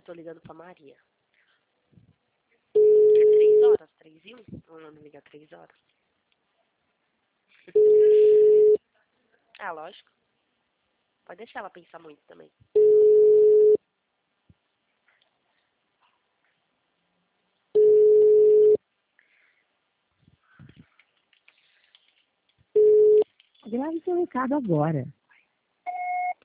eu tô ligando pra Maria. É 3 horas? 3 e 1? Não me liga 3 horas. Ah, lógico. Pode deixar ela pensar muito também. Grave seu recado agora.